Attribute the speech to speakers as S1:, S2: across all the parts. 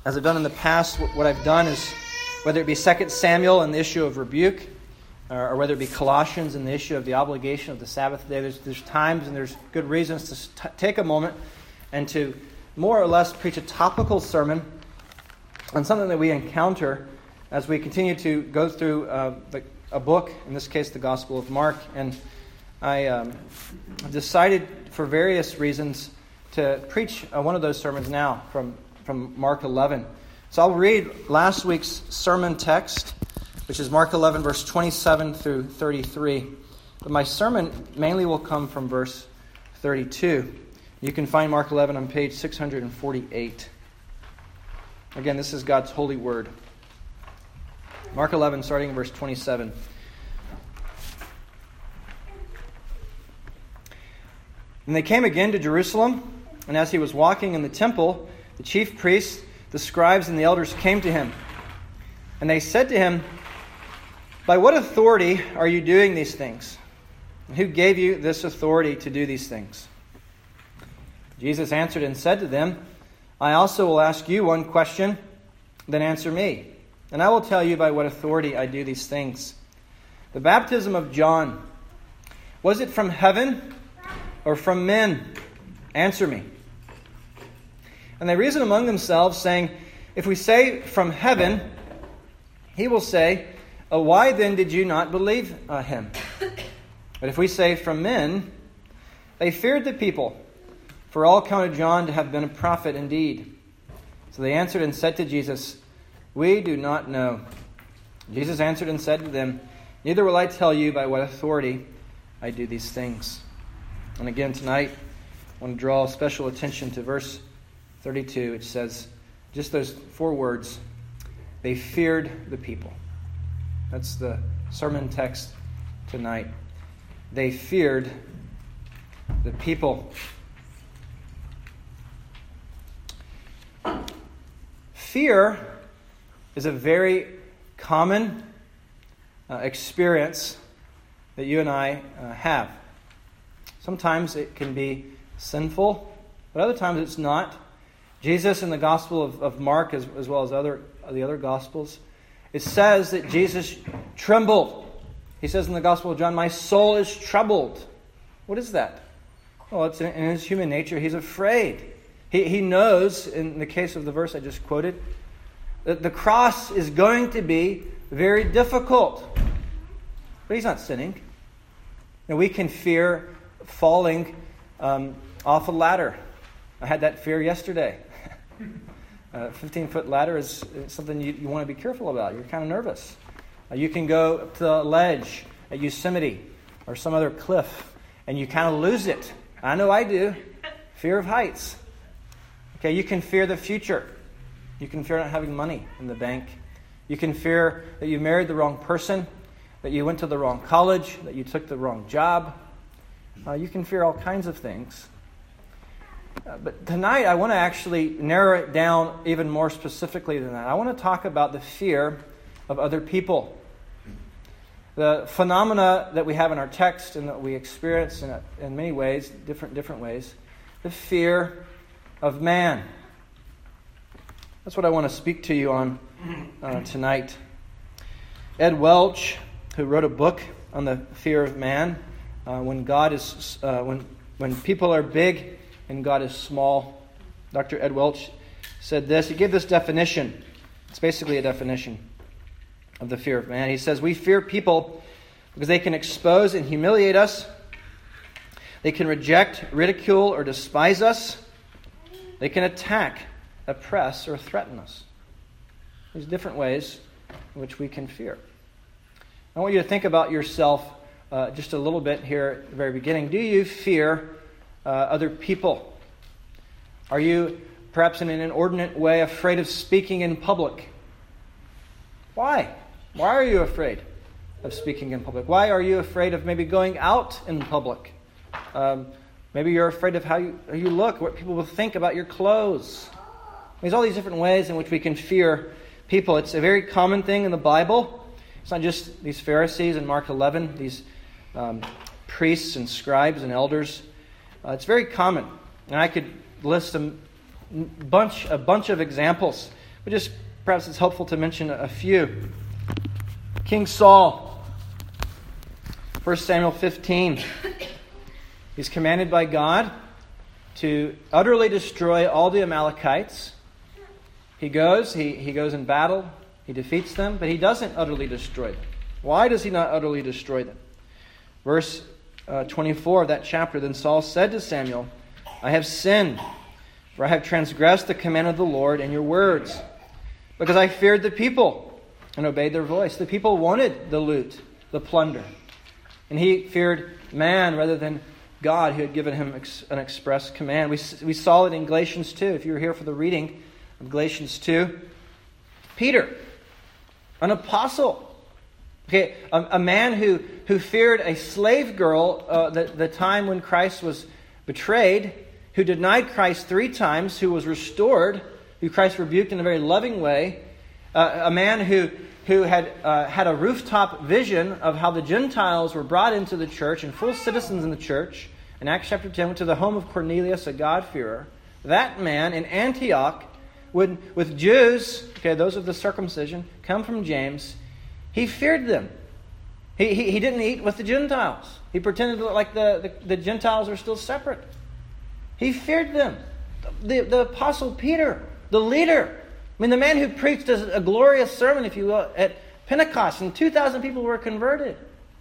S1: As I've done in the past, what I've done is, whether it be 2 Samuel and the issue of rebuke, or whether it be Colossians and the issue of the obligation of the Sabbath day, there's times and there's good reasons to take a moment and to more or less preach a topical sermon on something that we encounter as we continue to go through a book, in this case the Gospel of Mark. And I decided for various reasons to preach one of those sermons now from Mark 11. So I'll read last week's sermon text, which is Mark 11, verse 27 through 33. But my sermon mainly will come from verse 32. You can find Mark 11 on page 648. Again, this is God's holy word. Mark 11, starting in verse 27. And they came again to Jerusalem, and as he was walking in the temple, the chief priests, the scribes, and the elders came to him. And they said to him, "By what authority are you doing these things? And who gave you this authority to do these things?" Jesus answered and said to them, "I also will ask you one question, then answer me. And I will tell you by what authority I do these things. The baptism of John, was it from heaven or from men? Answer me." And they reasoned among themselves, saying, "If we say from heaven, he will say, why then did you not believe him? But if we say from men," they feared the people, for all counted John to have been a prophet indeed. So they answered and said to Jesus, "We do not know." Jesus answered and said to them, "Neither will I tell you by what authority I do these things." And again tonight, I want to draw special attention to verse 32, which says, just those 4 words, they feared the people. That's the sermon text tonight. They feared the people. Fear is a very common experience that you and I have. Sometimes it can be sinful, but other times it's not. Jesus in the Gospel of Mark, as well as the other Gospels, it says that Jesus trembled. He says in the Gospel of John, "My soul is troubled." What is that? Well, it's in his human nature. He's afraid. He knows, in the case of the verse I just quoted, that the cross is going to be very difficult. But he's not sinning. And we can fear falling off a ladder. I had that fear yesterday. A 15-foot ladder is something you want to be careful about. You're kind of nervous. You can go up to the ledge at Yosemite or some other cliff, and you kind of lose it. I know I do. Fear of heights. Okay, you can fear the future. You can fear not having money in the bank. You can fear that you married the wrong person, that you went to the wrong college, that you took the wrong job. You can fear all kinds of things. But tonight I want to actually narrow it down even more specifically than that. I want to talk about the fear of other people. The phenomena that we have in our text and that we experience in many ways, different ways. The fear of man. That's what I want to speak to you on tonight. Ed Welch, who wrote a book on the fear of man, when people are big and God is small. Dr. Ed Welch said this. He gave this definition. It's basically a definition of the fear of man. He says, "We fear people because they can expose and humiliate us. They can reject, ridicule, or despise us. They can attack, oppress, or threaten us." There's different ways in which we can fear. I want you to think about yourself just a little bit here at the very beginning. Do you fear other people? Are you perhaps in an inordinate way afraid of speaking in public? Why? Why are you afraid of speaking in public? Why are you afraid of maybe going out in public? Maybe you're afraid of how you look, what people will think about your clothes. There's all these different ways in which we can fear people. It's a very common thing in the Bible. It's not just these Pharisees in Mark 11, these priests and scribes and elders. It's very common. And I could list a bunch of examples but just perhaps it's helpful to mention a few. King Saul, 1 Samuel 15. He's commanded by God to utterly destroy all the Amalekites. He goes in battle, he defeats them, but he doesn't utterly destroy them. Why does he not utterly destroy them? Verse 24 of that chapter, then Saul said to Samuel, I have sinned, for I have transgressed the command of the Lord and your words, because I feared the people and obeyed their voice. The people wanted the loot, the plunder, and he feared man rather than God, who had given him an express command. We saw it in Galatians 2. If you were here for the reading of Galatians 2. Peter, an apostle. Okay, a man who feared a slave girl the time when Christ was betrayed, who denied Christ 3 times, who was restored, who Christ rebuked in a very loving way. A man who had a rooftop vision of how the Gentiles were brought into the church and full citizens in the church. In Acts chapter 10, went to the home of Cornelius, a God-fearer. That man in Antioch, with Jews, okay, those of the circumcision, come from James, he feared them. He didn't eat with the Gentiles. He pretended like the Gentiles are still separate. He feared them. The Apostle Peter, the leader, I mean, the man who preached a glorious sermon, if you will, at Pentecost, and 2,000 people were converted.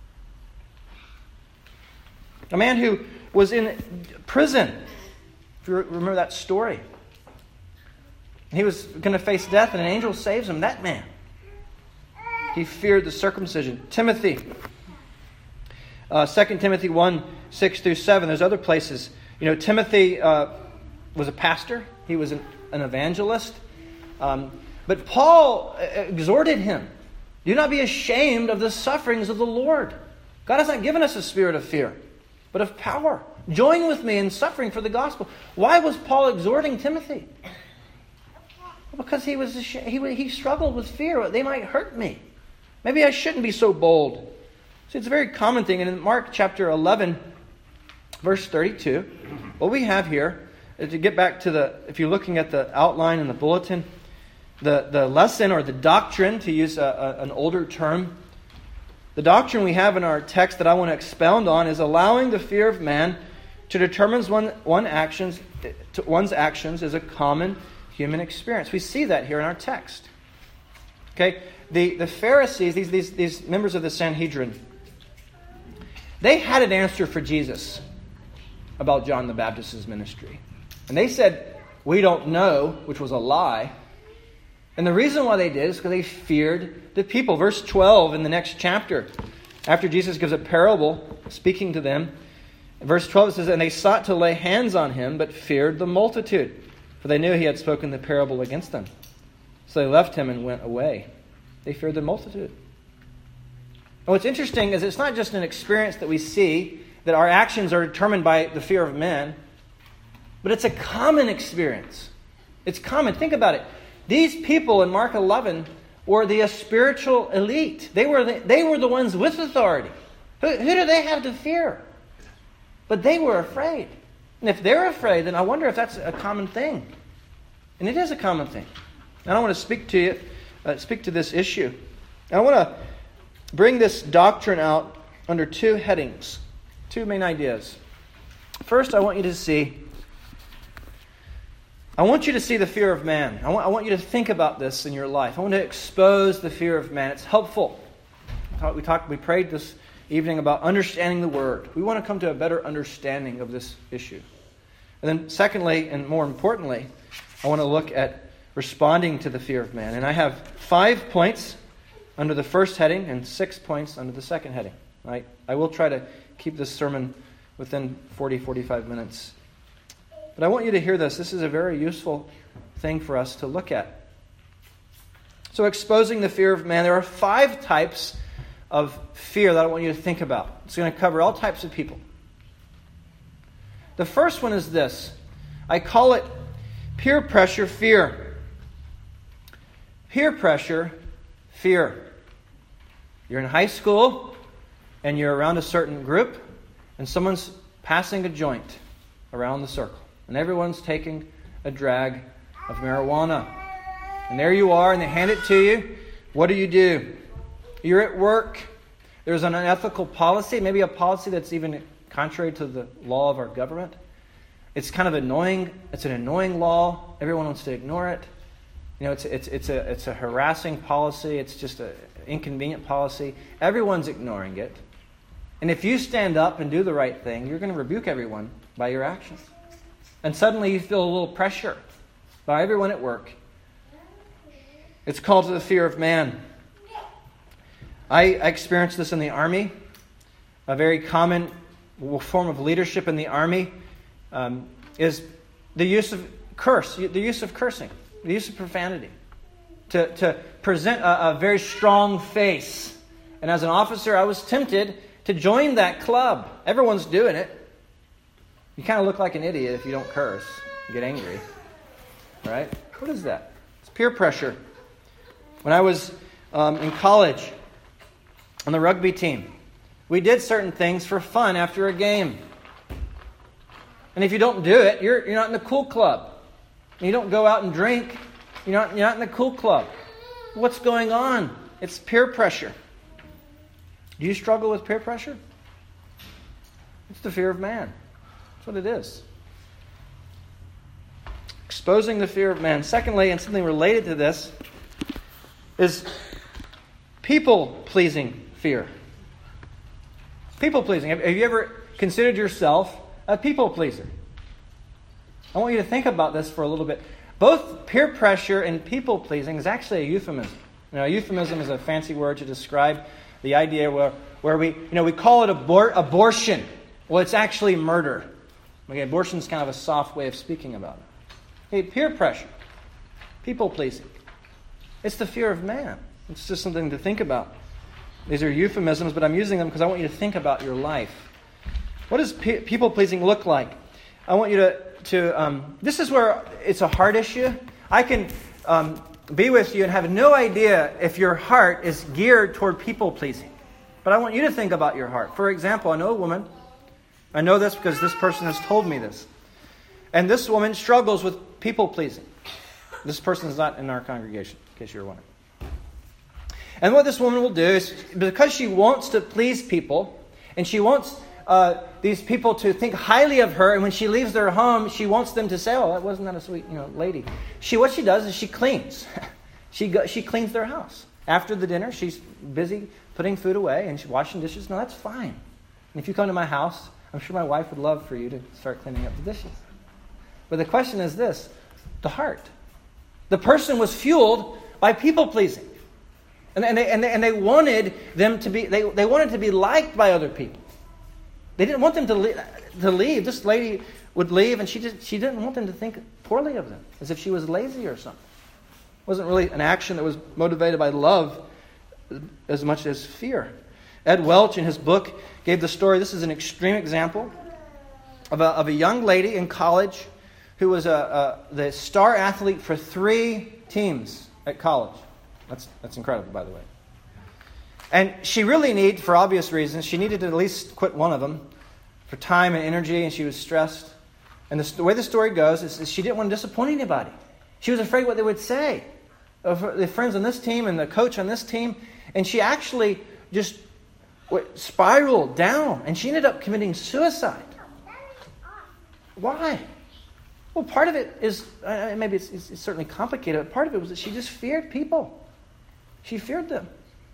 S1: A man who was in prison, if you remember that story. He was going to face death, and an angel saves him. That man. He feared the circumcision. Timothy. 2 Timothy 1, 6 through 7. There's other places. Timothy was a pastor. He was an evangelist. But Paul exhorted him, do not be ashamed of the sufferings of the Lord. God has not given us a spirit of fear, but of power. Join with me in suffering for the gospel. Why was Paul exhorting Timothy? Because he struggled with fear. They might hurt me. Maybe I shouldn't be so bold. See, it's a very common thing. And in Mark chapter 11, verse 32, what we have here, to get back to if you're looking at the outline in the bulletin, the lesson or the doctrine, to use an older term, the doctrine we have in our text that I want to expound on is allowing the fear of man to determine one's actions is a common human experience. We see that here in our text. Okay, the Pharisees, these members of the Sanhedrin, they had an answer for Jesus about John the Baptist's ministry. And they said, we don't know, which was a lie. And the reason why they did is because they feared the people. Verse 12 in the next chapter, after Jesus gives a parable speaking to them, verse 12 says, and they sought to lay hands on him, but feared the multitude, for they knew he had spoken the parable against them. So they left him and went away. They feared the multitude. And what's interesting is it's not just an experience that we see, that our actions are determined by the fear of men, but it's a common experience. It's common. Think about it. These people in Mark 11 were the spiritual elite. They were the ones with authority. Who do they have to fear? But they were afraid. And if they're afraid, then I wonder if that's a common thing. And it is a common thing. And I want to speak to this issue. And I want to bring this doctrine out under 2 headings, 2 main ideas. First, I want you to see the fear of man. I want you to think about this in your life. I want to expose the fear of man. It's helpful. We prayed this evening about understanding the Word. We want to come to a better understanding of this issue. And then secondly, and more importantly, I want to look at responding to the fear of man. And I have 5 points under the first heading and 6 points under the second heading. I will try to keep this sermon within 40-45 minutes. But I want you to hear this. This is a very useful thing for us to look at. So exposing the fear of man, there are 5 types of fear that I want you to think about. It's going to cover all types of people. The first one is this. I call it peer pressure fear. Peer pressure fear. You're in high school and you're around a certain group and someone's passing a joint around the circle. And everyone's taking a drag of marijuana. And there you are, and they hand it to you. What do? You're at work. There's an unethical policy, maybe a policy that's even contrary to the law of our government. It's kind of annoying. It's an annoying law. Everyone wants to ignore it. It's a harassing policy. It's just an inconvenient policy. Everyone's ignoring it. And if you stand up and do the right thing, you're going to rebuke everyone by your actions. And suddenly you feel a little pressure by everyone at work. It's called the fear of man. I experienced this in the Army. A very common form of leadership in the Army is the use of cursing, the use of profanity, to present a very strong face. And as an officer, I was tempted to join that club. Everyone's doing it. You kind of look like an idiot if you don't curse and get angry. Right? What is that? It's peer pressure. When I was in college on the rugby team, we did certain things for fun after a game. And if you don't do it, you're not in the cool club. You don't go out and drink. You're not in the cool club. What's going on? It's peer pressure. Do you struggle with peer pressure? It's the fear of man. That's what it is. Exposing the fear of man. Secondly, and something related to this, is people-pleasing fear. People-pleasing. Have you ever considered yourself a people-pleaser? I want you to think about this for a little bit. Both peer pressure and people-pleasing is actually a euphemism. Euphemism is a fancy word to describe the idea where we call it abortion. Well, it's actually murder. Okay, abortion is kind of a soft way of speaking about it. Okay, peer pressure, people-pleasing. It's the fear of man. It's just something to think about. These are euphemisms, but I'm using them because I want you to think about your life. What does people-pleasing look like? I want you to this is where it's a heart issue. I can be with you and have no idea if your heart is geared toward people-pleasing. But I want you to think about your heart. For example, I know a woman. I know this because this person has told me this. And this woman struggles with people-pleasing. This person is not in our congregation, in case you're wondering. And what this woman will do is, because she wants to please people, and she wants these people to think highly of her, and when she leaves their home, she wants them to say, "Oh, that wasn't that a sweet, lady." What she does is she cleans. She cleans their house. After the dinner, she's busy putting food away, and she's washing dishes. No, that's fine. And if you come to my house, I'm sure my wife would love for you to start cleaning up the dishes. But the question is this: the heart. The person was fueled by people pleasing, and they wanted them to be. They wanted to be liked by other people. They didn't want them to leave. This lady would leave, and she didn't want them to think poorly of them, as if she was lazy or something. It wasn't really an action that was motivated by love as much as fear. Ed Welch, in his book, gave the story. This is an extreme example of a young lady in college who was the star athlete for 3 teams at college. That's incredible, by the way. And she really needed, for obvious reasons, she needed to at least quit one of them for time and energy, and she was stressed. And the way the story goes is she didn't want to disappoint anybody. She was afraid what they would say of the friends on this team and the coach on this team. And she actually just spiraled down, and she ended up committing suicide. Why? Well, part of it is, maybe it's certainly complicated, but part of it was that she just feared people. She feared them.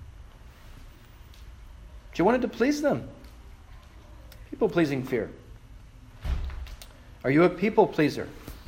S1: She wanted to please them. People-pleasing fear. Are you a people pleaser?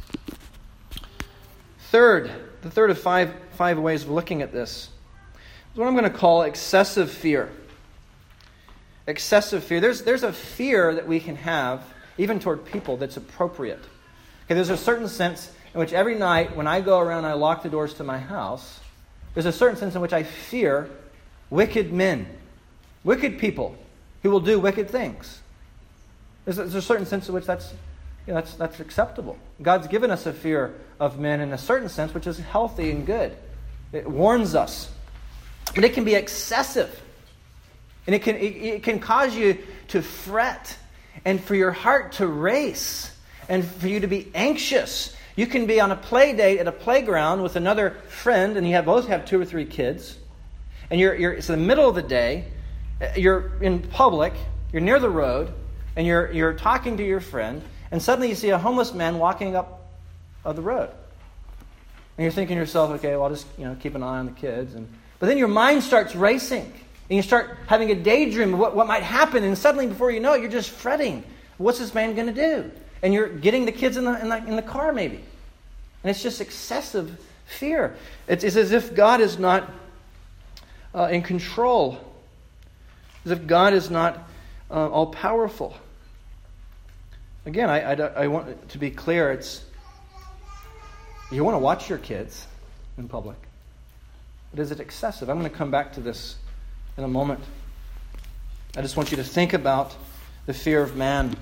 S1: The third of five ways of looking at this is what I'm going to call excessive fear. Excessive fear. There's a fear that we can have, even toward people, that's appropriate. Okay, there's a certain sense in which every night when I go around and I lock the doors to my house, there's a certain sense in which I fear wicked men, wicked people who will do wicked things. There's a certain sense in which that's acceptable. God's given us a fear of men in a certain sense, which is healthy and good. It warns us. But it can be excessive. And it can cause you to fret and for your heart to race and for you to be anxious. You can be on a play date at a playground with another friend, and you both have 2 or 3 kids, and it's in the middle of the day, you're in public, you're near the road, and you're talking to your friend, and suddenly you see a homeless man walking up the road. And you're thinking to yourself, okay, well, I'll just keep an eye on the kids. But then your mind starts racing, and you start having a daydream of what might happen, and suddenly before you know it, you're just fretting. What's this man going to do? And you're getting the kids in the car maybe. And it's just excessive fear. It's as if God is not in control. As if God is not all-powerful. Again, I want to be clear. You want to watch your kids in public. But is it excessive? I'm going to come back to this in a moment. I just want you to think about the fear of man.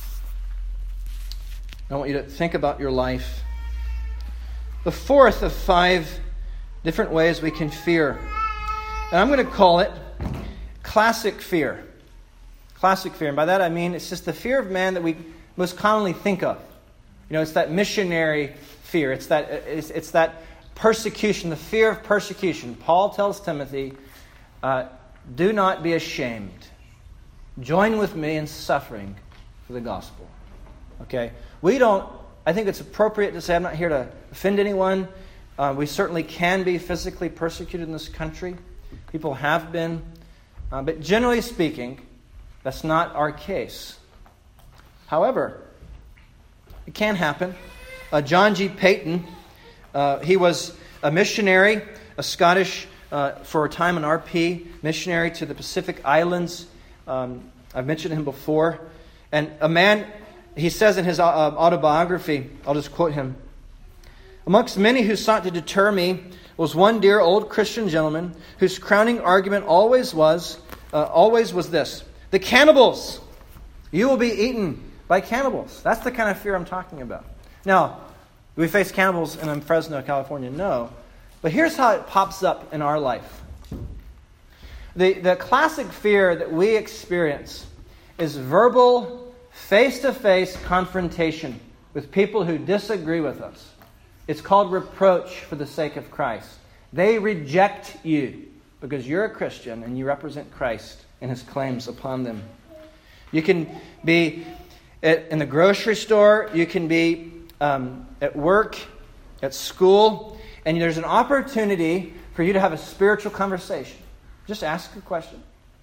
S1: I want you to think about your life. The fourth of 5 different ways we can fear. And I'm going to call it classic fear. Classic fear. And by that I mean it's just the fear of man that we most commonly think of. It's that missionary fear. It's that persecution, the fear of persecution. Paul tells Timothy, do not be ashamed. Join with me in suffering for the gospel. Okay? I think it's appropriate to say I'm not here to offend anyone. We certainly can be physically persecuted in this country. People have been. But generally speaking, that's not our case. However, it can happen. John G. Paton, he was a missionary, a Scottish, for a time an RP, missionary to the Pacific Islands. I've mentioned him before. And a man, he says in his autobiography, I'll just quote him, "Amongst many who sought to deter me was one dear old Christian gentleman whose crowning argument always was this: the cannibals! You will be eaten by cannibals." That's the kind of fear I'm talking about. Now, do we face cannibals in Fresno, California? No. But here's how it pops up in our life. The classic fear that we experience is verbal, face-to-face confrontation with people who disagree with us. It's called reproach for the sake of Christ. They reject you because you're a Christian and you represent Christ and His claims upon them. You can be in the grocery store. You can be at work, at school, and there's an opportunity for you to have a spiritual conversation. Just ask a question.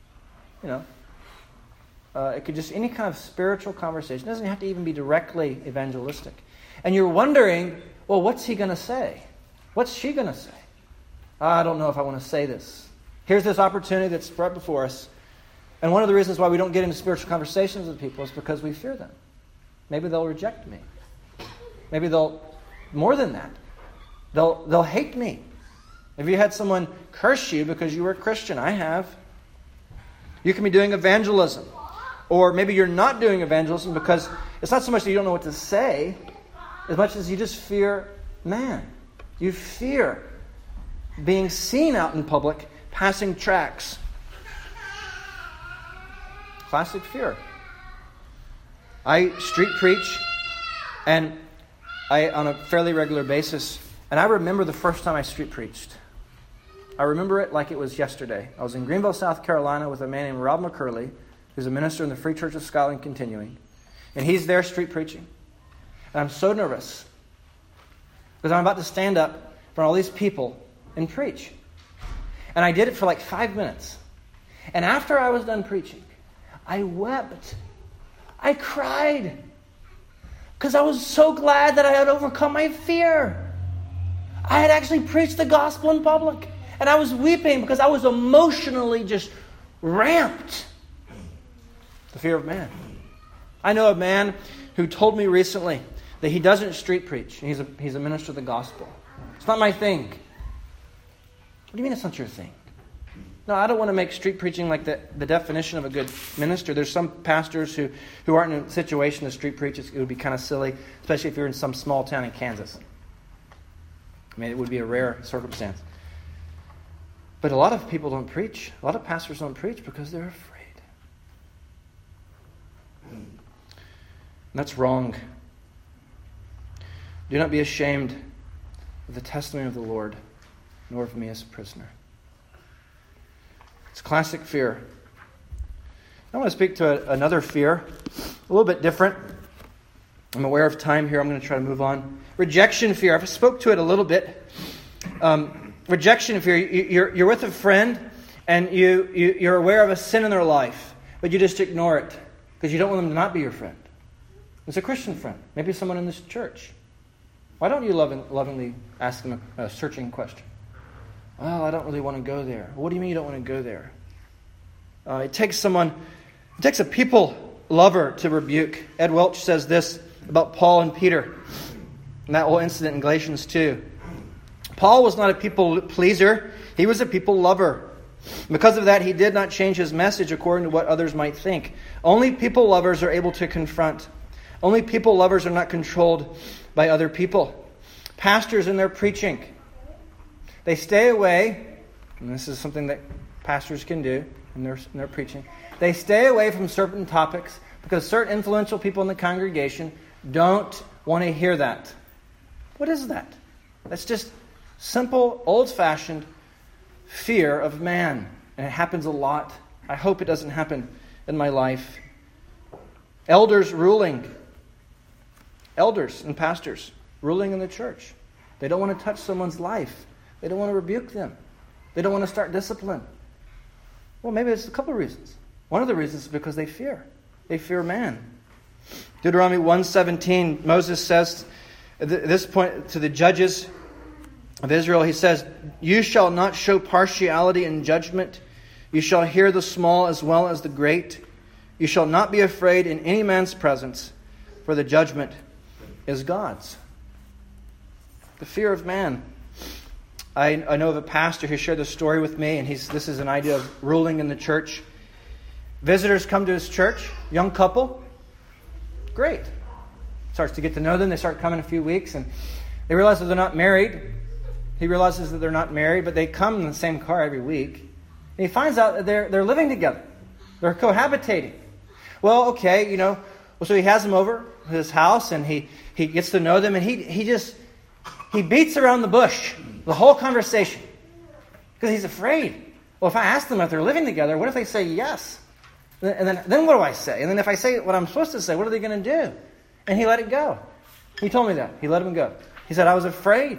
S1: It could just any kind of spiritual conversation. It doesn't have to even be directly evangelistic. And you're wondering, well, what's he going to say? What's she going to say? I don't know if I want to say this. Here's this opportunity that's brought before us. And one of the reasons why we don't get into spiritual conversations with people is because we fear them. Maybe they'll reject me. Maybe more than that, they'll hate me. Have you had someone curse you because you were a Christian? I have. You can be doing evangelism. Or maybe you're not doing evangelism because it's not so much that you don't know what to say, as much as you just fear man. You fear being seen out in public, passing tracts. Classic fear. I street preach, and on a fairly regular basis, and I remember the first time I street preached. I remember it like it was yesterday. I was in Greenville, South Carolina with a man named Rob McCurley, who's a minister in the Free Church of Scotland Continuing. And he's there street preaching. And I'm so nervous because I'm about to stand up in front of all these people and preach. And I did it for like 5 minutes. And after I was done preaching, I wept. I cried. Because I was so glad that I had overcome my fear. I had actually preached the gospel in public. And I was weeping because I was emotionally just ramped. The fear of man. I know a man who told me recently that he doesn't street preach. He's a minister of the gospel. It's not my thing. What do you mean it's not your thing? No, I don't want to make street preaching like the definition of a good minister. There's some pastors who aren't in a situation to street preach. It would be kind of silly, especially if you're in some small town in Kansas. I mean, it would be a rare circumstance. But a lot of people don't preach. A lot of pastors don't preach because they're afraid. And that's wrong. Do not be ashamed of the testimony of the Lord, nor of me as a prisoner. It's classic fear. I want to speak to another fear, a little bit different. I'm aware of time here. I'm going to try to move on. Rejection fear. I've spoke to it a little bit. Rejection fear. You're with a friend, and you're aware of a sin in their life, but you just ignore it because you don't want them to not be your friend. It's a Christian friend, maybe someone in this church. Why don't you lovingly ask them a searching question? Well, I don't really want to go there. What do you mean you don't want to go there? It takes a people lover to rebuke. Ed Welch says this about Paul and Peter, and that whole incident in Galatians 2. Paul was not a people pleaser. He was a people lover. Because of that, he did not change his message according to what others might think. Only people lovers are able to confront. Only people lovers are not controlled by other people. Pastors in their preaching, they stay away, and this is something that pastors can do in their preaching. They stay away from certain topics because certain influential people in the congregation don't want to hear that. What is that? That's just simple, old-fashioned fear of man. And it happens a lot. I hope it doesn't happen in my life. Elders and pastors ruling in the church. They don't want to touch someone's life. They don't want to rebuke them. They don't want to start discipline. Well, maybe there's a couple of reasons. One of the reasons is because they fear. They fear man. Deuteronomy 1:17, Moses says at this point to the judges of Israel, he says, "You shall not show partiality in judgment. You shall hear the small as well as the great. You shall not be afraid in any man's presence, for the judgment is God's." The fear of man. I know of a pastor who shared this story with me, and this is an idea of ruling in the church. Visitors come to his church, young couple. Great. Starts to get to know them. They start coming a few weeks, and they realize that they're not married. He realizes that they're not married, but they come in the same car every week. And he finds out that they're living together. They're cohabitating. Well, okay, so he has them over at his house, and he gets to know them, and he beats around the bush the whole conversation because he's afraid. Well, if I ask them if they're living together, what if they say yes? And then what do I say? And then if I say what I'm supposed to say, what are they going to do? And he let it go. He told me that. He let him go. He said, I was afraid.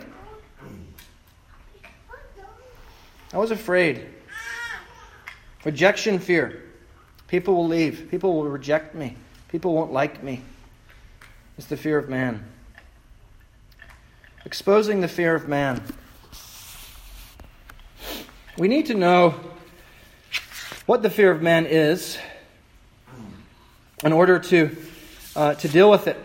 S1: I was afraid. Rejection fear. People will leave. People will reject me. People won't like me. It's the fear of man. Exposing the fear of man. We need to know what the fear of man is in order to deal with it,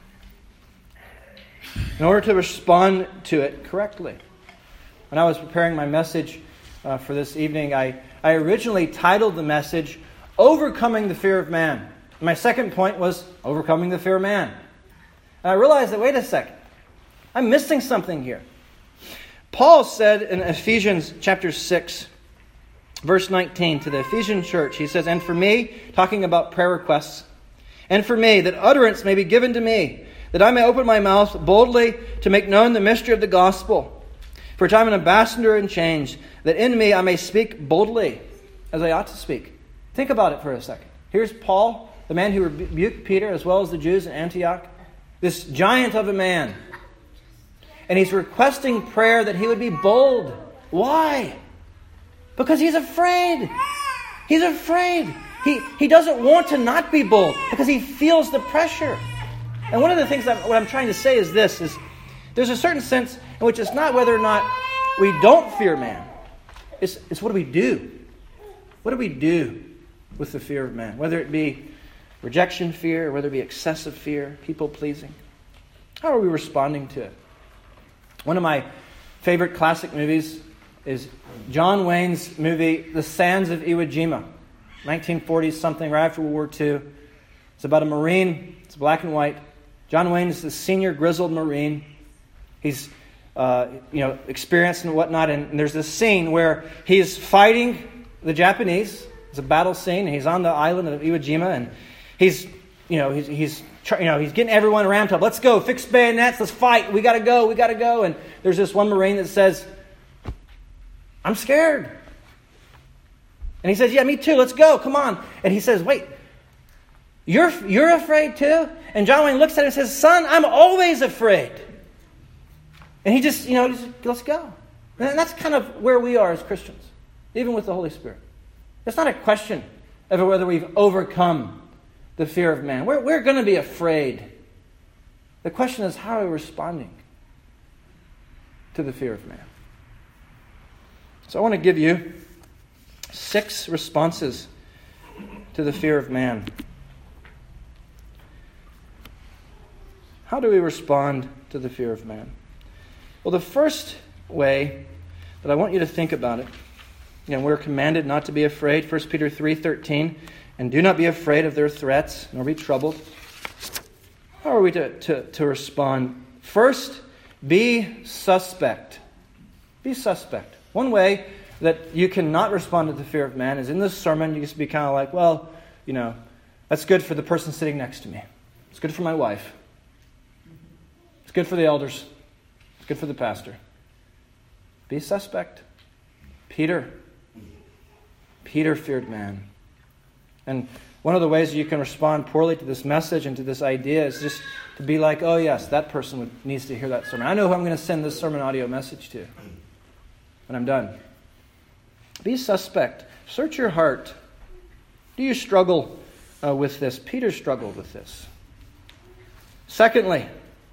S1: in order to respond to it correctly. When I was preparing my message for this evening, I originally titled the message, Overcoming the Fear of Man. My second point was overcoming the fear of man. And I realized that, wait a second, I'm missing something here. Paul said in Ephesians chapter 6, verse 19 to the Ephesian church, he says, "And for me," talking about prayer requests, "and for me, that utterance may be given to me, that I may open my mouth boldly to make known the mystery of the gospel. For I'm an ambassador in chains, that in me I may speak boldly, as I ought to speak." Think about it for a second. Here's Paul, the man who rebuked Peter as well as the Jews in Antioch, this giant of a man. And he's requesting prayer that he would be bold. Why? Because he's afraid. He's afraid. He doesn't want to not be bold because he feels the pressure. And one of the things what I'm trying to say is this, is there's a certain sense in which it's not whether or not we don't fear man. It's what do we do? What do we do with the fear of man? Whether it be rejection fear, or whether it be excessive fear, people pleasing. How are we responding to it? One of my favorite classic movies is John Wayne's movie, The Sands of Iwo Jima, 1940s something, right after World War II. It's about a Marine. It's black and white. John Wayne is the senior grizzled Marine. He's experienced and whatnot, and there's this scene where he's fighting the Japanese. It's a battle scene, and he's on the island of Iwo Jima, and he's he's getting everyone ramped up. Let's go, fix bayonets, let's fight. We got to go. And there's this one Marine that says, I'm scared. And he says, yeah, me too. Let's go. Come on. And he says, wait, you're afraid too? And John Wayne looks at him and says, son, I'm always afraid. And he just, let's go. And that's kind of where we are as Christians, even with the Holy Spirit. It's not a question of whether we've overcome the fear of man. We're going to be afraid. The question is, how are we responding to the fear of man? So I want to give you 6 responses to the fear of man. How do we respond to the fear of man? Well, the first way that I want you to think about it, we're commanded not to be afraid, 1 Peter 3:13, and do not be afraid of their threats, nor be troubled. How are we to respond? First, be suspect. Be suspect. One way that you cannot respond to the fear of man is in this sermon, you just be kind of like, well, that's good for the person sitting next to me. It's good for my wife. It's good for the elders. It's good for the pastor. Be suspect. Peter feared man. And one of the ways you can respond poorly to this message and to this idea is just to be like, oh yes, that person needs to hear that sermon. I know who I'm going to send this sermon audio message to when I'm done. Be suspect. Search your heart. Do you struggle with this? Peter struggled with this. Secondly,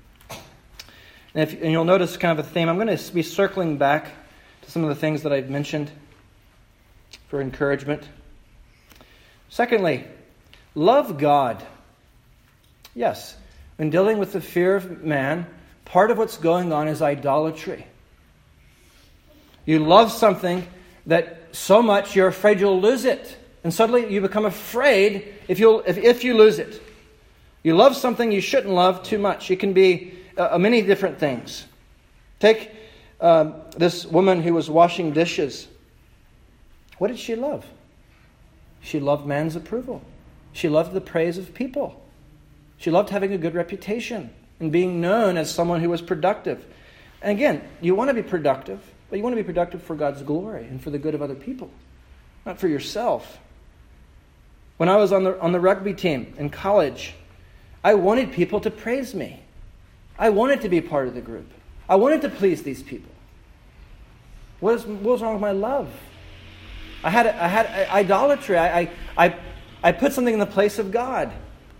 S1: and you'll notice kind of a theme, I'm going to be circling back to some of the things that I've mentioned for encouragement. Secondly, love God. Yes, when dealing with the fear of man, part of what's going on is idolatry. You love something that so much you're afraid you'll lose it. And suddenly you become afraid if you lose it. You love something you shouldn't love too much. It can be many different things. Take this woman who was washing dishes. What did she love? She loved man's approval. She loved the praise of people. She loved having a good reputation and being known as someone who was productive. And again, you want to be productive, but you want to be productive for God's glory and for the good of other people, not for yourself. When I was on the rugby team in college, I wanted people to praise me. I wanted to be part of the group. I wanted to please these people. What was wrong with my love? I had idolatry. I put something in the place of God.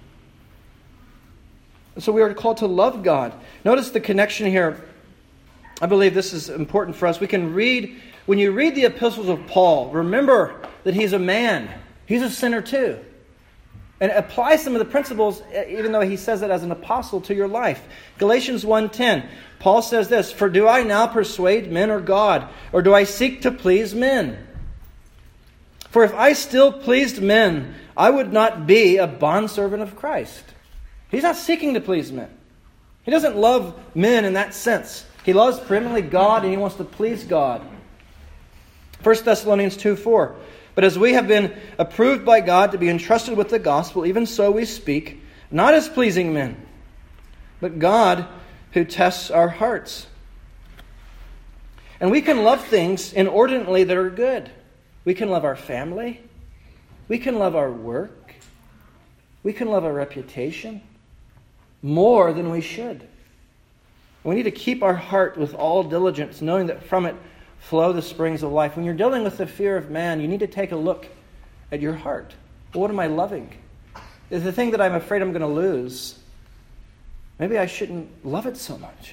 S1: So we are called to love God. Notice the connection here. I believe this is important for us. We can read, when you read the epistles of Paul, remember that he's a man. He's a sinner too. And apply some of the principles, even though he says it as an apostle, to your life. Galatians 1:10, Paul says this, "For do I now persuade men or God, or do I seek to please men? For if I still pleased men, I would not be a bondservant of Christ." He's not seeking to please men. He doesn't love men in that sense. He loves primarily God, and he wants to please God. 1 Thessalonians 2:4, "But as we have been approved by God to be entrusted with the gospel, even so we speak, not as pleasing men, but God who tests our hearts." And we can love things inordinately that are good. We can love our family. We can love our work. We can love our reputation more than we should. We need to keep our heart with all diligence, knowing that from it flow the springs of life. When you're dealing with the fear of man, you need to take a look at your heart. Well, what am I loving? Is the thing that I'm afraid I'm going to lose, maybe I shouldn't love it so much.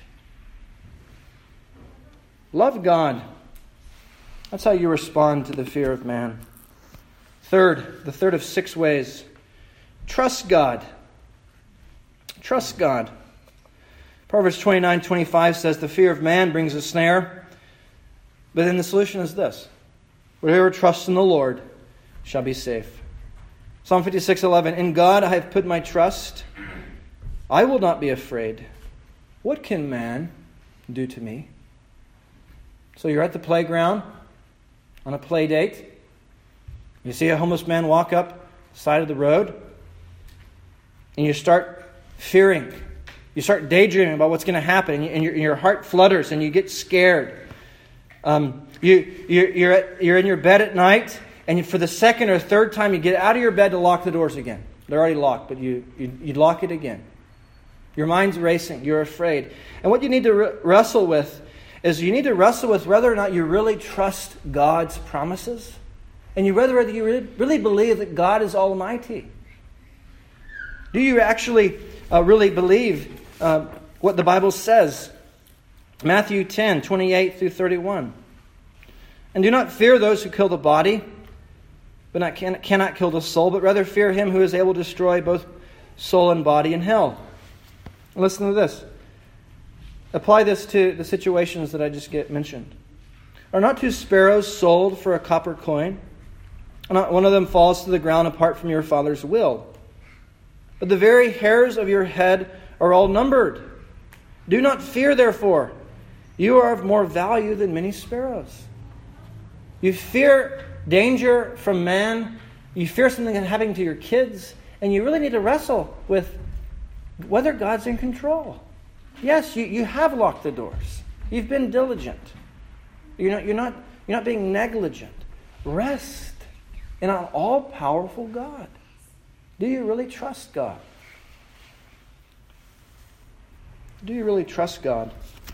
S1: Love God. That's how you respond to the fear of man. The third of 6 ways. Trust God. Trust God. Proverbs 29:25 says, "The fear of man brings a snare." But then the solution is this: "Whoever trusts in the Lord shall be safe." Psalm 56:11, "In God I have put my trust. I will not be afraid. What can man do to me?" So you're at the playground on a play date. You see a homeless man walk up the side of the road, and you start fearing. You start daydreaming about what's going to happen, and your heart flutters, and you get scared. You're in your bed at night, and for the second or third time, you get out of your bed to lock the doors again. They're already locked, but you lock it again. Your mind's racing. You're afraid. And what you need to wrestle with is you need to wrestle with whether or not you really trust God's promises, and whether you really believe that God is almighty. Do you actually really believe what the Bible says? Matthew 10, 28 through 31. And do not fear those who kill the body, but cannot kill the soul, but rather fear him who is able to destroy both soul and body in hell. Listen to this. Apply this to the situations that I just mentioned. Are not 2 sparrows sold for a copper coin? Not one of them falls to the ground apart from your Father's will. But the very hairs of your head are all numbered. Do not fear, therefore. You are of more value than many sparrows. You fear danger from man. You fear something happening to your kids. And you really need to wrestle with whether God's in control. Yes, you have locked the doors. You've been diligent. You're not being negligent. Rest in an all-powerful God. Do you really trust God? Do you really trust God?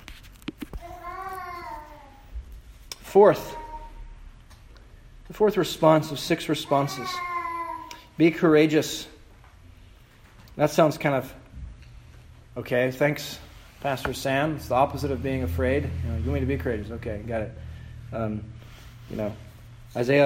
S1: The fourth response of 6 responses. Be courageous. That sounds kind of okay. Thanks, Pastor Sam. It's the opposite of being afraid. You want me to be courageous? Okay, got it. Isaiah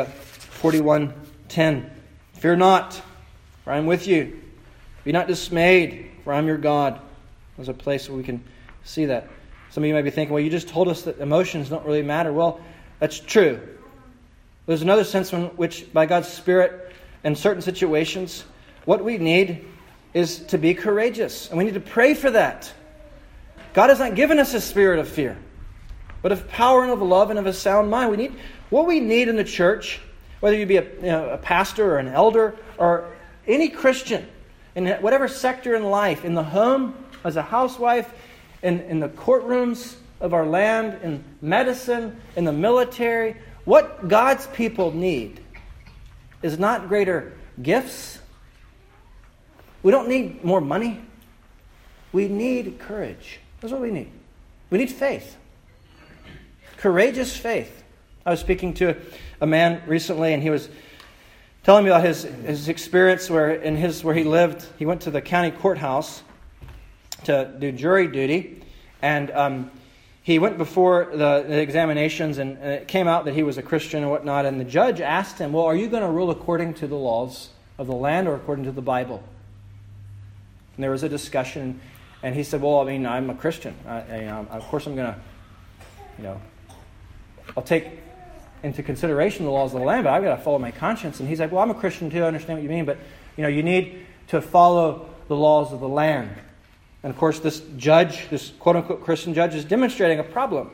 S1: 41:10. Fear not, for I am with you. Be not dismayed, for I am your God. There's a place where we can see that. Some of you might be thinking, well, you just told us that emotions don't really matter. Well, that's true. There's another sense in which, by God's Spirit, in certain situations, what we need is to be courageous. And we need to pray for that. God has not given us a spirit of fear, but of power and of love and of a sound mind. What we need in the church, whether you be a pastor or an elder or any Christian, in whatever sector in life, in the home, as a housewife, in the courtrooms of our land, in medicine, in the military, what God's people need is not greater gifts. We don't need more money. We need courage. That's what we need. We need faith. Courageous faith. I was speaking to a man recently, and he was telling me about his experience where he lived. He went to the county courthouse to do jury duty, and he went before the examinations, and it came out that he was a Christian and whatnot, and the judge asked him, well, are you going to rule according to the laws of the land or according to the Bible? And there was a discussion, and he said, well, I'm a Christian. Of course I'm going to, I'll take into consideration the laws of the land, but I've got to follow my conscience. And he's like, well, I'm a Christian too, I understand what you mean, but you need to follow the laws of the land. And of course, this judge, this quote-unquote Christian judge, is demonstrating a problem.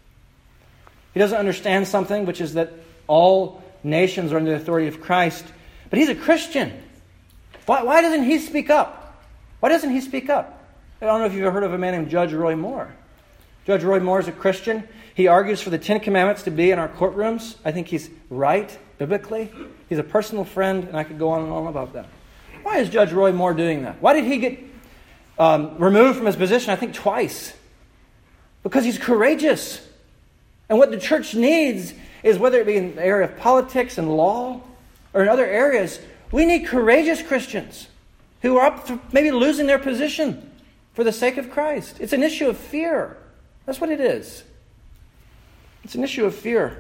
S1: He doesn't understand something, which is that all nations are under the authority of Christ. But he's a Christian. Why doesn't he speak up? Why doesn't he speak up? I don't know if you've ever heard of a man named Judge Roy Moore. Judge Roy Moore is a Christian. He argues for the 10 Commandments to be in our courtrooms. I think he's right, biblically. He's a personal friend, and I could go on and on about that. Why is Judge Roy Moore doing that? Why did he get removed from his position, I think twice? Because he's courageous. And what the church needs is, whether it be in the area of politics and law or in other areas, we need courageous Christians who are up for maybe losing their position for the sake of Christ. It's an issue of fear. That's what it is. It's an issue of fear.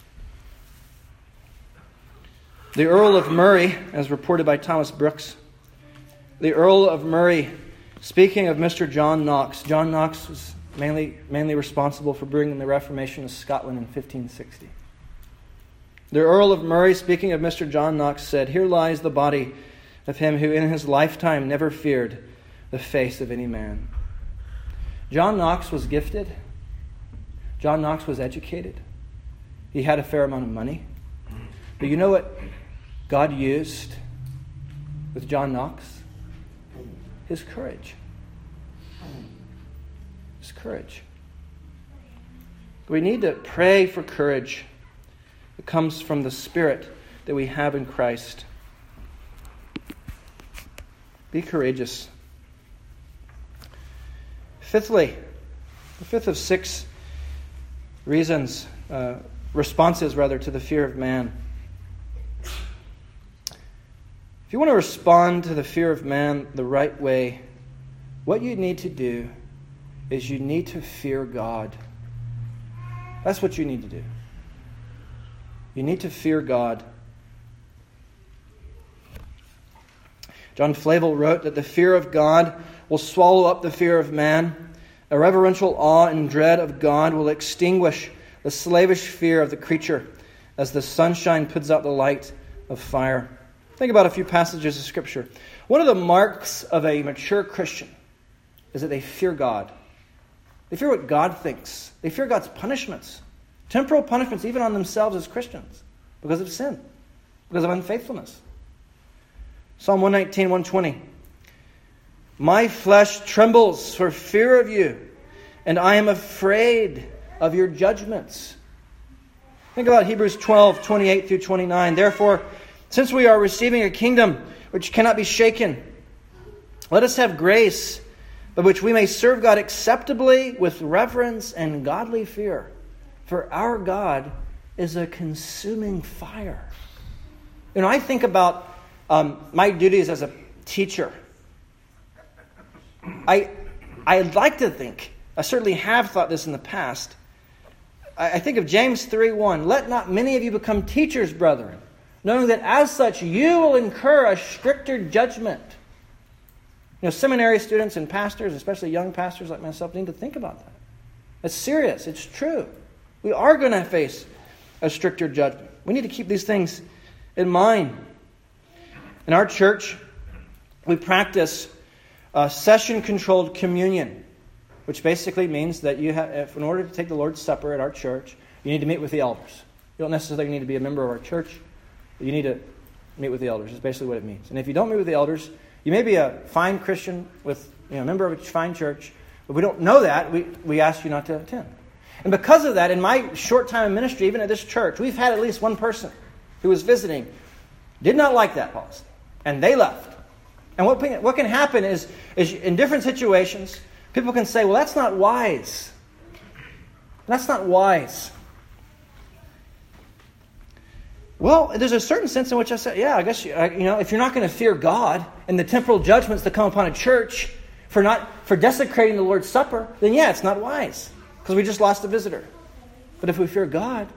S1: The Earl of Murray, as reported by Thomas Brooks, the Earl of Murray, speaking of Mr. John Knox. John Knox was mainly responsible for bringing the Reformation to Scotland in 1560. The Earl of Murray, speaking of Mr. John Knox, said, "Here lies the body of him who in his lifetime never feared the face of any man." John Knox was gifted. John Knox was educated. He had a fair amount of money. But you know what God used with John Knox? His courage. His courage. We need to pray for courage. It comes from the Spirit that we have in Christ. Be courageous. Fifthly, the fifth of 6 reasons, responses rather, to the fear of man. If you want to respond to the fear of man the right way, what you need to do is you need to fear God. That's what you need to do. You need to fear God. John Flavel wrote that the fear of God will swallow up the fear of man. A reverential awe and dread of God will extinguish the slavish fear of the creature as the sunshine puts out the light of fire. Think about a few passages of Scripture. One of the marks of a mature Christian is that they fear God. They fear what God thinks. They fear God's punishments. Temporal punishments even on themselves as Christians because of sin, because of unfaithfulness. Psalm 119, 120. My flesh trembles for fear of you, and I am afraid of your judgments. Think about Hebrews 12, 28 through 29. Therefore, since we are receiving a kingdom which cannot be shaken, let us have grace by which we may serve God acceptably with reverence and godly fear. For our God is a consuming fire. You know, I think about my duties as a teacher. I'd like to think, I certainly have thought this in the past. I think of James 3:1. Let not many of you become teachers, brethren, knowing that as such you will incur a stricter judgment. You know, seminary students and pastors, especially young pastors like myself, need to think about that. It's serious. It's true. We are going to face a stricter judgment. We need to keep these things in mind. In our church, we practice session-controlled communion, which basically means that you have, in order to take the Lord's Supper at our church, you need to meet with the elders. You don't necessarily need to be a member of our church, but you need to meet with the elders. That's basically what it means. And if you don't meet with the elders, you may be a fine Christian with a member of a fine church, but we don't know that. We ask you not to attend. And because of that, in my short time in ministry, even at this church, we've had at least one person who was visiting, did not like that policy, and they left. And what can happen is in different situations, people can say, well, that's not wise. That's not wise. Well, there's a certain sense in which I say, yeah, I guess, if you're not going to fear God and the temporal judgments that come upon a church for desecrating the Lord's Supper, then yeah, it's not wise because we just lost a visitor. But if we fear God,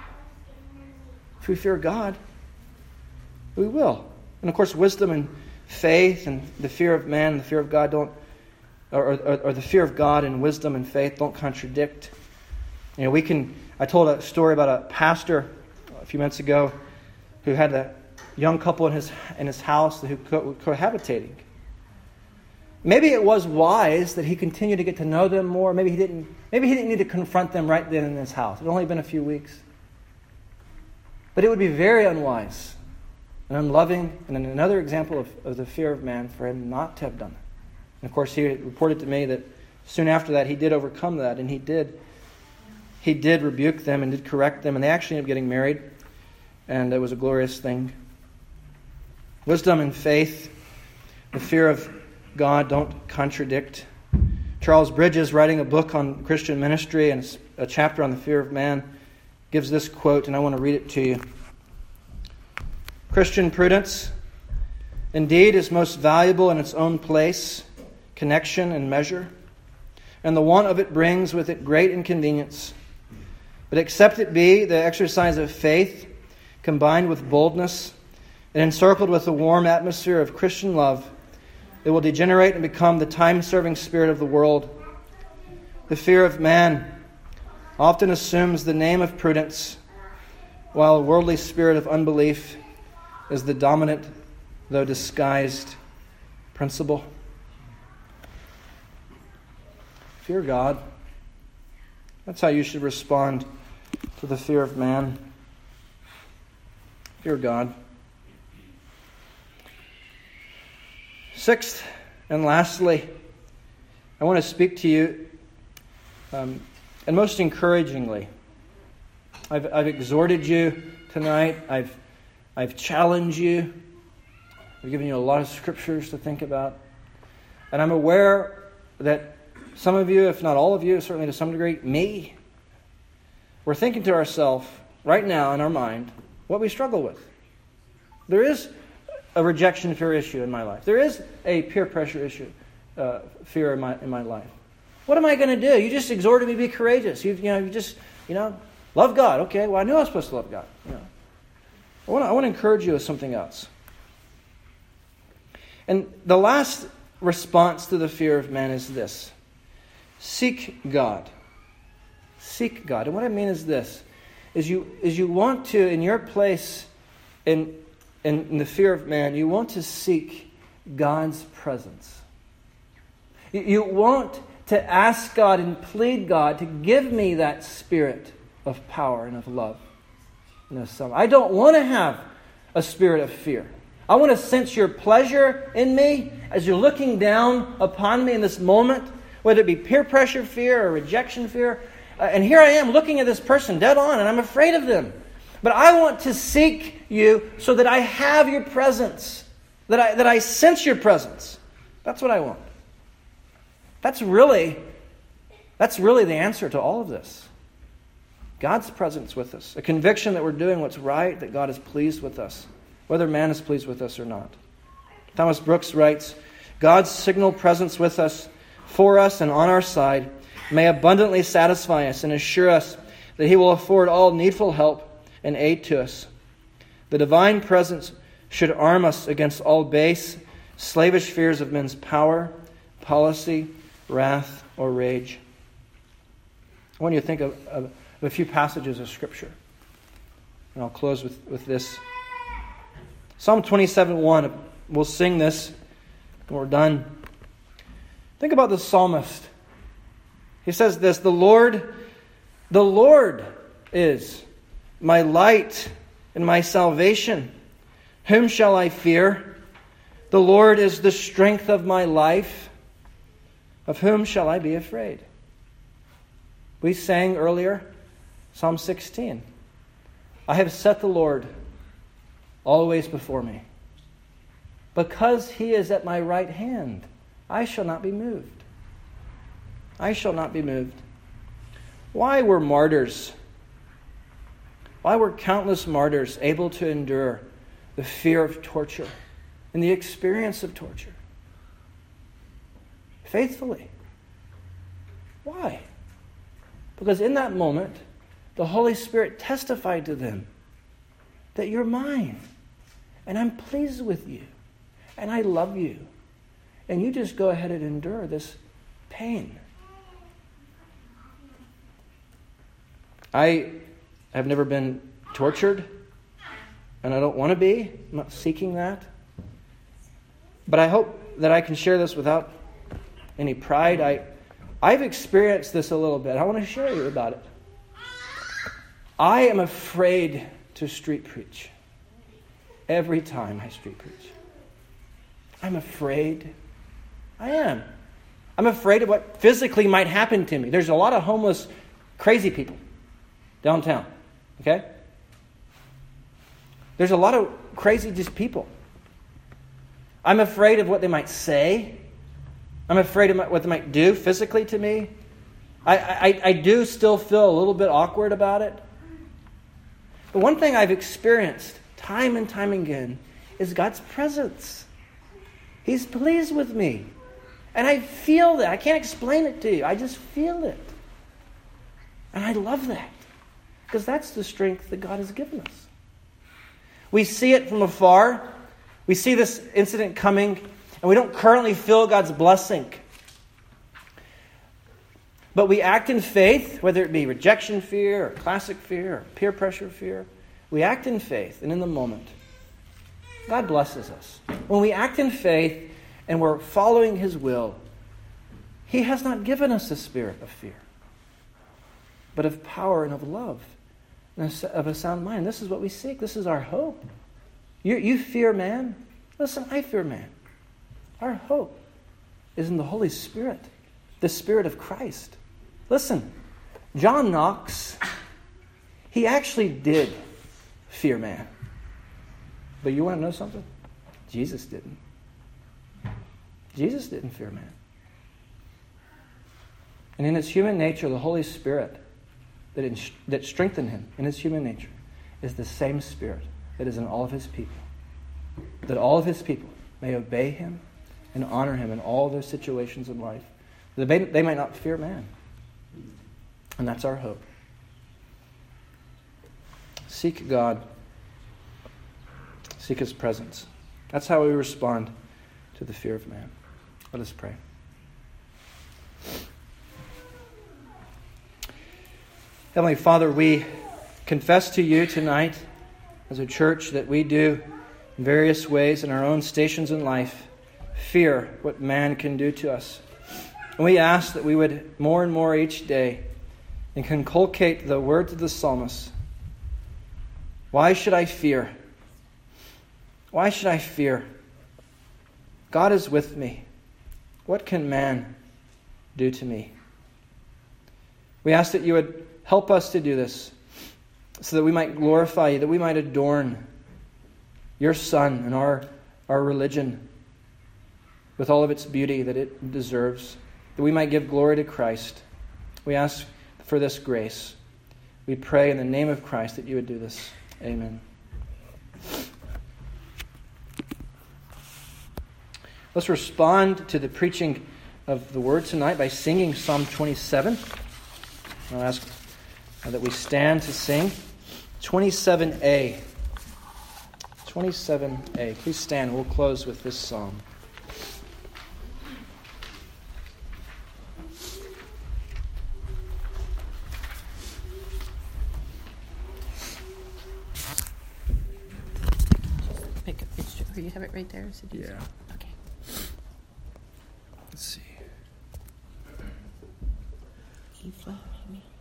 S1: we will. And of course, wisdom and faith and the fear of man, the fear of God or the fear of God and wisdom and faith don't contradict. I told a story about a pastor a few minutes ago who had a young couple in his house who were cohabitating. Maybe it was wise that he continued to get to know them more. Maybe he didn't need to confront them right then in his house. It had only been a few weeks. But it would be very unwise and unloving, and another example of the fear of man for him not to have done it. And of course, he reported to me that soon after that, he did overcome that, and he did rebuke them and did correct them, and they actually ended up getting married, and it was a glorious thing. Wisdom and faith, the fear of God don't contradict. Charles Bridges, writing a book on Christian ministry and a chapter on the fear of man, gives this quote, and I want to read it to you. Christian prudence, indeed, is most valuable in its own place, connection, and measure, and the want of it brings with it great inconvenience. But except it be the exercise of faith, combined with boldness, and encircled with the warm atmosphere of Christian love, it will degenerate and become the time-serving spirit of the world. The fear of man often assumes the name of prudence, while a worldly spirit of unbelief is the dominant, though disguised, principle. Fear God. That's how you should respond to the fear of man. Fear God. Sixth And lastly, I want to speak to you, and most encouragingly, I've exhorted you tonight. I've challenged you. I've given you a lot of scriptures to think about. And I'm aware that some of you, if not all of you, certainly to some degree, me, we're thinking to ourselves right now in our mind what we struggle with. There is a rejection fear issue in my life. There is a peer pressure issue, fear in my life. What am I going to do? You just exhorted me to be courageous. You just love God. Okay, well, I knew I was supposed to love God. I want to encourage you with something else. And the last response to the fear of man is this: seek God. Seek God. And what I mean is this: is you want to, in your place in the fear of man, you want to seek God's presence. You want to ask God and plead God to give me that spirit of power and of love. I don't want to have a spirit of fear. I want to sense your pleasure in me as you're looking down upon me in this moment, whether it be peer pressure fear or rejection fear. And here I am looking at this person dead on, and I'm afraid of them. But I want to seek you so that I have your presence, that I sense your presence. That's what I want. That's really the answer to all of this. God's presence with us. A conviction that we're doing what's right, that God is pleased with us, whether man is pleased with us or not. Thomas Brooks writes, God's signal presence with us, for us and on our side, may abundantly satisfy us and assure us that He will afford all needful help and aid to us. The divine presence should arm us against all base, slavish fears of men's power, policy, wrath, or rage. I want you to think of a few passages of Scripture. And I'll close with this. Psalm 27:1. We'll sing this when we're done. Think about the psalmist. He says this: the Lord is my light and my salvation. Whom shall I fear? The Lord is the strength of my life. Of whom shall I be afraid? We sang earlier, Psalm 16. I have set the Lord always before me. Because He is at my right hand, I shall not be moved. I shall not be moved. Why were martyrs? Why were countless martyrs able to endure the fear of torture and the experience of torture faithfully? Why? Because in that moment, the Holy Spirit testified to them that you're mine, and I'm pleased with you, and I love you, and you just go ahead and endure this pain. I have never been tortured, and I don't want to be. I'm not seeking that. But I hope that I can share this without any pride. I've experienced this a little bit. I want to share you about it. I am afraid to street preach. Every time I street preach. I'm afraid. I am. I'm afraid of what physically might happen to me. There's a lot of homeless, crazy people downtown. Okay? There's a lot of crazy just people. I'm afraid of what they might say. I'm afraid of what they might do physically to me. I do still feel a little bit awkward about it. But one thing I've experienced time and time again is God's presence. He's pleased with me. And I feel that. I can't explain it to you. I just feel it. And I love that. Because that's the strength that God has given us. We see it from afar. We see this incident coming, and we don't currently feel God's blessing. But we act in faith, whether it be rejection fear, or classic fear, or peer pressure fear. We act in faith, and in the moment, God blesses us. When we act in faith, and we're following His will, He has not given us a spirit of fear, but of power and of love, and of a sound mind. This is what we seek. This is our hope. You fear man? Listen, I fear man. Our hope is in the Holy Spirit, the Spirit of Christ. Listen, John Knox, he actually did fear man. But you want to know something? Jesus didn't. Jesus didn't fear man. And in his human nature, the Holy Spirit that strengthened him in his human nature is the same Spirit that is in all of his people. That all of his people may obey him and honor him in all their situations in life. That they might not fear man. And that's our hope. Seek God. Seek his presence. That's how we respond to the fear of man. Let us pray. Heavenly Father, we confess to you tonight as a church that we do in various ways in our own stations in life fear what man can do to us. And we ask that we would more and more each day inculcate the words of the psalmist. Why should I fear? Why should I fear? God is with me. What can man do to me? We ask that you would help us to do this so that we might glorify you, that we might adorn your Son and our religion with all of its beauty that it deserves, that we might give glory to Christ. We ask for this grace. We pray in the name of Christ that you would do this. Amen. Let's respond to the preaching of the word tonight by singing Psalm 27. I'll ask that we stand to sing 27a. 27a. Please stand. We'll close with this psalm.
S2: Pick a picture. You have it right there?
S1: Yeah.
S2: Okay.
S1: Let's see.
S2: E flat, maybe.